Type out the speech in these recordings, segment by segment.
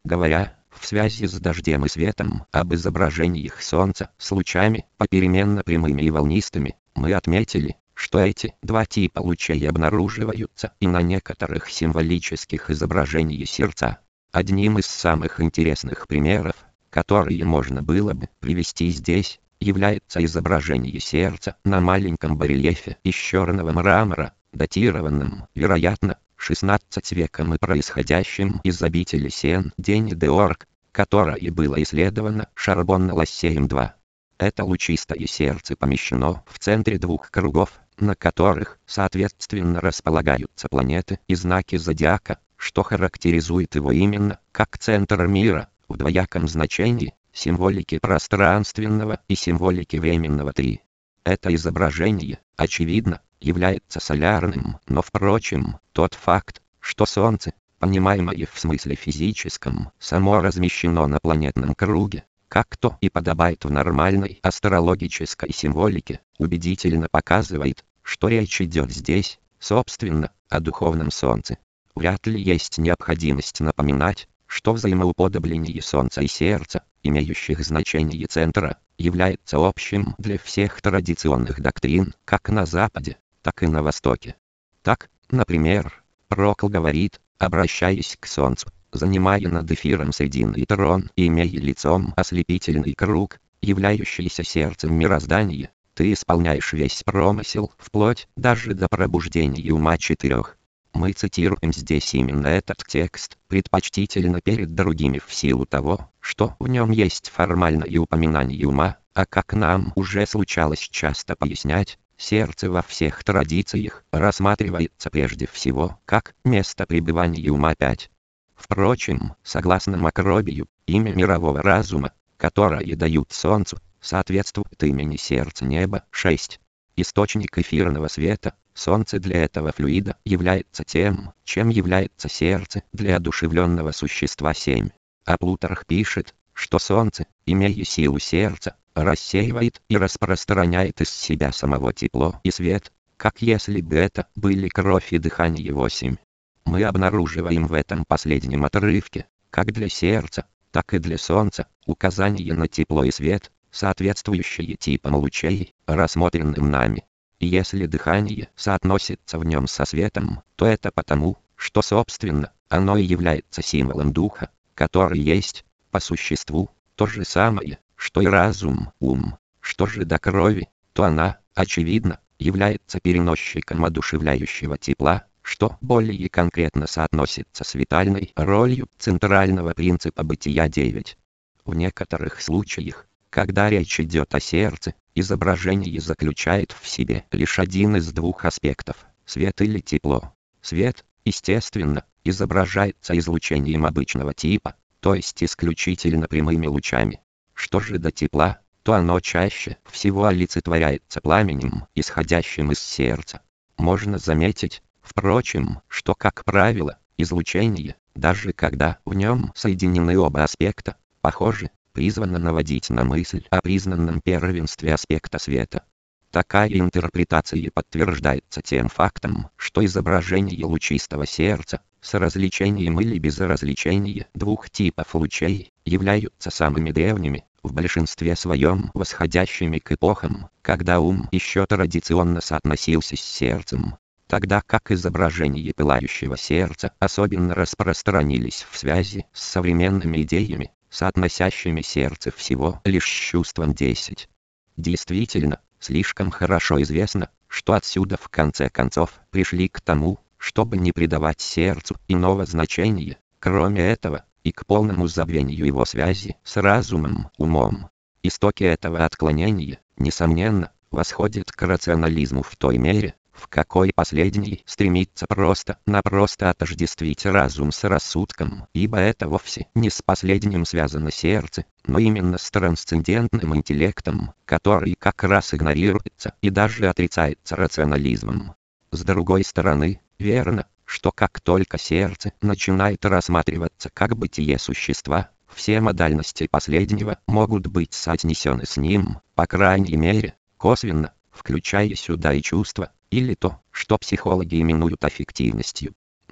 Говоря, в связи с дождем и светом, об изображениях Солнца с лучами, попеременно прямыми и волнистыми, мы отметили, что эти два типа лучей обнаруживаются и на некоторых символических изображениях сердца. Одним из самых интересных примеров, которые можно было бы привести здесь, является изображение сердца на маленьком барельефе из черного мрамора, датированном, вероятно, 16 веком и происходящим из обители Сен-Дени-де-Орг, которое было исследовано Шарбонне-Лассеем-2. Это лучистое сердце помещено в центре двух кругов, на которых, соответственно, располагаются планеты и знаки зодиака, что характеризует его именно как центр мира, в двояком значении, символики пространственного и символики временного 3. Это изображение, очевидно, является солярным, но впрочем, тот факт, что Солнце, понимаемое в смысле физическом, само размещено на планетном круге, как то и подобает в нормальной астрологической символике, убедительно показывает, что речь идет здесь, собственно, о духовном Солнце. Вряд ли есть необходимость напоминать, что взаимоуподобление Солнца и сердца, имеющих значение центра, является общим для всех традиционных доктрин, как на Западе, так и на Востоке. Так, например, Прокл говорит, обращаясь к Солнцу, занимая над эфиром срединный трон и имея лицом ослепительный круг, являющийся сердцем мироздания, ты исполняешь весь промысел, вплоть даже до пробуждения ума 4. Мы цитируем здесь именно этот текст, предпочтительно перед другими в силу того, что в нем есть формальное упоминание ума, а как нам уже случалось часто пояснять, сердце во всех традициях рассматривается прежде всего как место пребывания ума 5. Впрочем, согласно Макробию, имя мирового разума, которое дают Солнцу, соответствует имени сердца неба 6. Источник эфирного света, Солнце для этого флюида является тем, чем является сердце для одушевленного существа 7. А Плутарх пишет, что Солнце, имея силу сердца, рассеивает и распространяет из себя самого тепло и свет, как если бы это были кровь и дыхание 8. Мы обнаруживаем в этом последнем отрывке, как для сердца, так и для Солнца, указание на тепло и свет, соответствующие типам лучей, рассмотренным нами. И если дыхание соотносится в нем со светом, то это потому, что собственно, оно и является символом духа, который есть, по существу, то же самое, что и разум, ум. Что же до крови, то она, очевидно, является переносчиком одушевляющего тепла, что более конкретно соотносится с витальной ролью центрального принципа бытия 9. В некоторых случаях, когда речь идет о сердце, изображение заключает в себе лишь один из двух аспектов – свет или тепло. Свет, естественно, изображается излучением обычного типа, то есть исключительно прямыми лучами. Что же до тепла, то оно чаще всего олицетворяется пламенем, исходящим из сердца. Можно заметить, впрочем, что, как правило, излучение, даже когда в нем соединены оба аспекта, похоже, призвано наводить на мысль о признанном первенстве аспекта света. Такая интерпретация подтверждается тем фактом, что изображение лучистого сердца, с развлечением или без развлечения двух типов лучей, являются самыми древними, в большинстве своем восходящими к эпохам, когда ум еще традиционно соотносился с сердцем, тогда как изображения пылающего сердца особенно распространились в связи с современными идеями, соотносящими сердце всего лишь с чувством 10. Действительно, слишком хорошо известно, что отсюда в конце концов пришли к тому, чтобы не придавать сердцу иного значения, кроме этого, и к полному забвению его связи с разумом, умом. Истоки этого отклонения, несомненно, восходят к рационализму в той мере, в какой последний стремится просто-напросто отождествить разум с рассудком, ибо это вовсе не с последним связано сердце, но именно с трансцендентным интеллектом, который как раз игнорируется и даже отрицается рационализмом. С другой стороны, верно, что как только сердце начинает рассматриваться как бытие существа, все модальности последнего могут быть соотнесены с ним, по крайней мере, косвенно, включая сюда и чувства, или то, что психологи именуют аффективностью.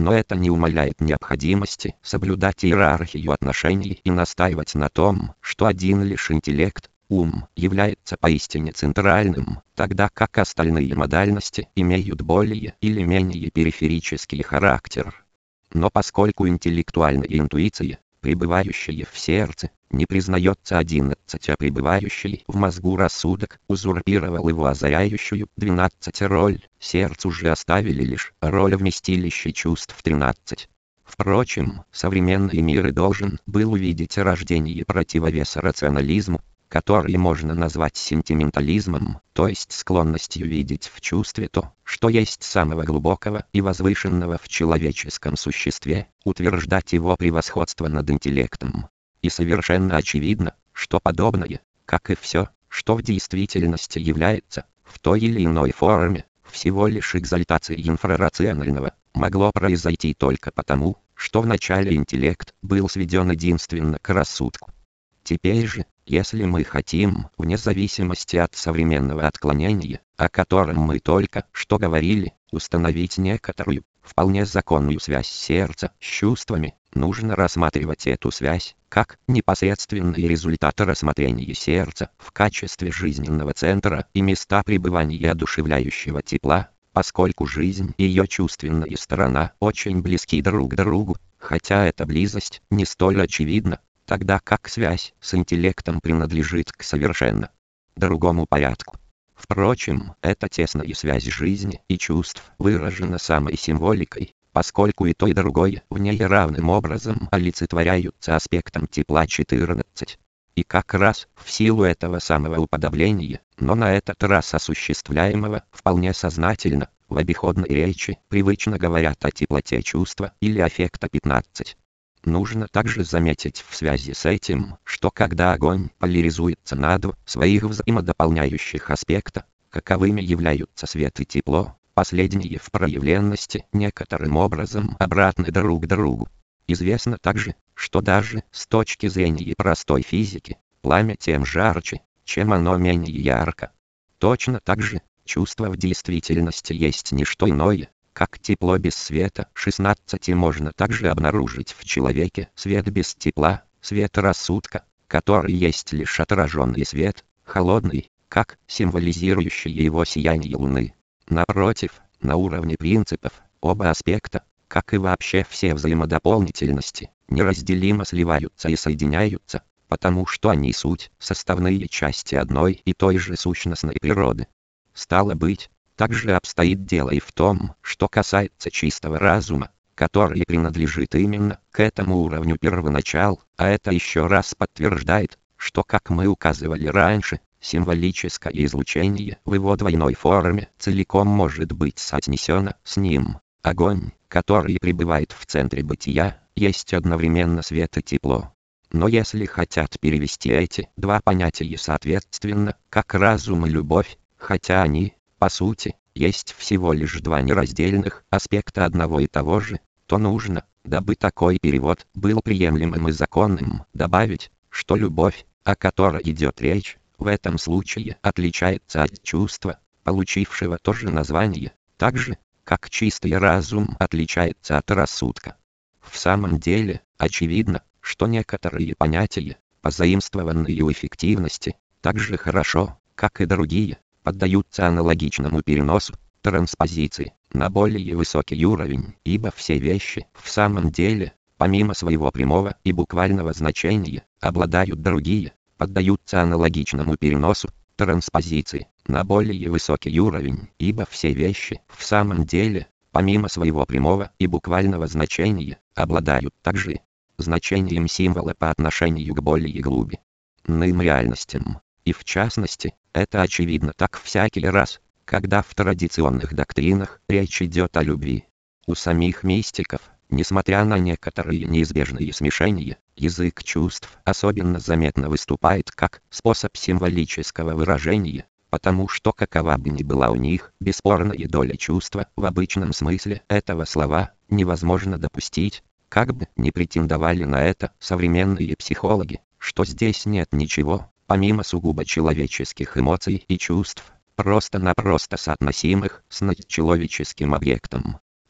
Но это не умаляет необходимости соблюдать иерархию отношений и настаивать на том, что один лишь интеллект, ум, является поистине центральным, тогда как остальные модальности имеют более или менее периферический характер. Но поскольку интеллектуальная интуиция, пребывающая в сердце, не признается 11, а пребывающий в мозгу рассудок узурпировал его озаряющую 12 роль, сердцу же оставили лишь роль вместилища чувств 13. Впрочем, современный мир и должен был увидеть рождение противовеса рационализму, который можно назвать сентиментализмом, то есть склонностью видеть в чувстве то, что есть самого глубокого и возвышенного в человеческом существе, утверждать его превосходство над интеллектом. И совершенно очевидно, что подобное, как и все, что в действительности является, в той или иной форме, всего лишь экзальтацией инфрарационального, могло произойти только потому, что вначале интеллект был сведен единственно к рассудку. Теперь же, если мы хотим, вне зависимости от современного отклонения, о котором мы только что говорили, установить некоторую, вполне законную связь сердца с чувствами, нужно рассматривать эту связь как непосредственный результат рассмотрения сердца в качестве жизненного центра и места пребывания одушевляющего тепла, поскольку жизнь и ее чувственная сторона очень близки друг к другу, хотя эта близость не столь очевидна, тогда как связь с интеллектом принадлежит к совершенно другому порядку. Впрочем, эта тесная связь жизни и чувств выражена самой символикой, поскольку и то и другое в ней равным образом олицетворяются аспектом тепла 14. И как раз в силу этого самого уподобления, но на этот раз осуществляемого вполне сознательно, в обиходной речи привычно говорят о теплоте чувства или аффекта 15. Нужно также заметить в связи с этим, что когда огонь поляризуется на два своих взаимодополняющих аспекта, каковыми являются свет и тепло, последние в проявленности некоторым образом обратны друг к другу. Известно также, что даже с точки зрения простой физики, пламя тем жарче, чем оно менее ярко. Точно так же, чувство в действительности есть не что иное, как тепло без света. 16 можно также обнаружить в человеке свет без тепла, свет рассудка, который есть лишь отраженный свет, холодный, как символизирующий его сияние луны. Напротив, на уровне принципов, оба аспекта, как и вообще все взаимодополнительности, неразделимо сливаются и соединяются, потому что они суть, составные части одной и той же сущностной природы. Стало быть, так же обстоит дело и в том, что касается чистого разума, который принадлежит именно к этому уровню первоначал, а это еще раз подтверждает, что, как мы указывали раньше, символическое излучение в его двойной форме целиком может быть соотнесено с ним. Огонь, который пребывает в центре бытия, есть одновременно свет и тепло. Но если хотят перевести эти два понятия соответственно, как разум и любовь, хотя они, по сути, есть всего лишь два нераздельных аспекта одного и того же, то нужно, дабы такой перевод был приемлемым и законным, добавить, что любовь, о которой идет речь, в этом случае отличается от чувства, получившего то же название, так же, как чистый разум отличается от рассудка. В самом деле, очевидно, что некоторые понятия, позаимствованные у эффективности, так же хорошо, как и другие, поддаются аналогичному переносу, транспозиции, на более высокий уровень, ибо все вещи, в самом деле, помимо своего прямого и буквального значения, обладают другие, поддаются аналогичному переносу, транспозиции, на более высокий уровень, ибо все вещи, в самом деле, помимо своего прямого и буквального значения, обладают также значением символа по отношению к более глубинным реальностям. И в частности, это очевидно так всякий раз, когда в традиционных доктринах речь идет о любви. У самих мистиков, несмотря на некоторые неизбежные смешения, язык чувств особенно заметно выступает как способ символического выражения, потому что какова бы ни была у них бесспорная доля чувства в обычном смысле этого слова, невозможно допустить, как бы ни претендовали на это современные психологи, что здесь нет ничего, помимо сугубо человеческих эмоций и чувств, просто-напросто соотносимых с надчеловеческим объектом.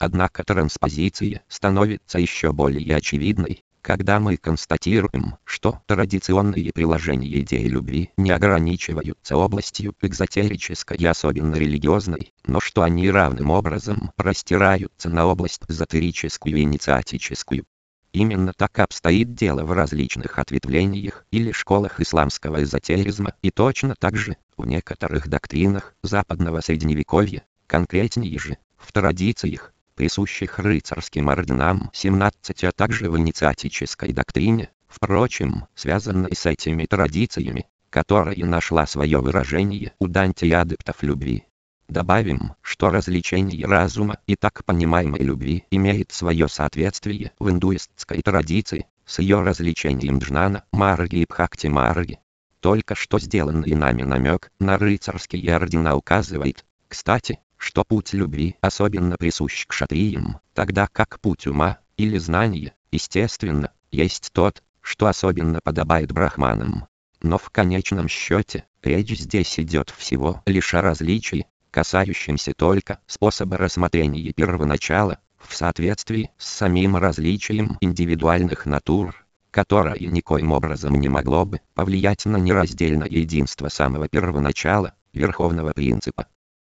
Однако транспозиция становится еще более очевидной, когда мы констатируем, что традиционные приложения идеи любви не ограничиваются областью экзотерической и особенно религиозной, но что они равным образом простираются на область эзотерическую и инициатическую. Именно так обстоит дело в различных ответвлениях или школах исламского эзотеризма и точно так же в некоторых доктринах западного средневековья, конкретнее же в традициях, присущих рыцарским орденам 17, а также в инициатической доктрине, впрочем, связанной с этими традициями, которая нашла свое выражение у Данте и адептов любви. Добавим, что развлечение разума и так понимаемой любви имеет свое соответствие в индуистской традиции, с ее развлечением джнана, марги и бхакти-марги. Только что сделанный нами намек на рыцарские ордена указывает, кстати, что путь любви особенно присущ кшатриям, тогда как путь ума, или знания, естественно, есть тот, что особенно подобает брахманам. Но в конечном счете, речь здесь идет всего лишь о различии, касающемся только способа рассмотрения первоначала, в соответствии с самим различием индивидуальных натур, которое никоим образом не могло бы повлиять на нераздельное единство самого первоначала, верховного принципа.